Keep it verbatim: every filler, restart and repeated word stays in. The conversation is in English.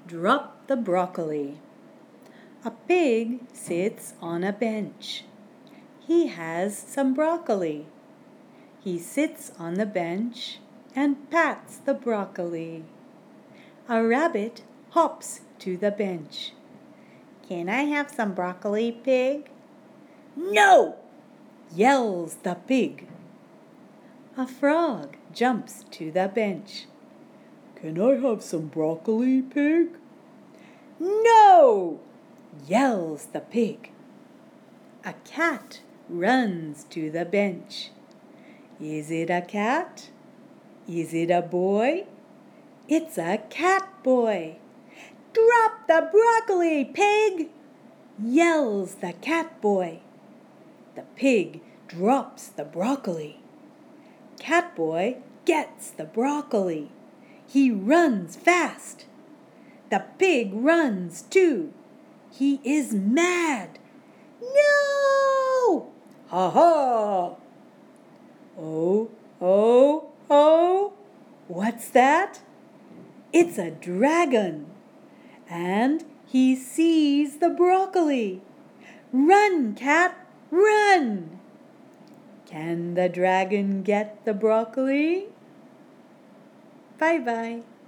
drop the broccoli. A pig sits on a bench. He has some broccoli. He sits on the bench and pats the broccoli. A rabbit hops to the bench. "Can I have some broccoli, pig?" "No!" yells the pig. A frog jumps to the bench. "Can I have some broccoli, pig?" "No!" yells the pig. A cat runs to the bench. Is it a cat? Is it a boy? It's a cat boy. "Drop the broccoli, pig!" yells the cat boy. The pig drops the broccoli. Cat boy gets the broccoli. He runs fast. The pig runs too. He is mad. "No!" "Ha ha!" "Oh, oh, oh!" What's that? It's a dragon. And he sees the broccoli. Run, cat, run! Can the dragon get the broccoli? Bye-bye.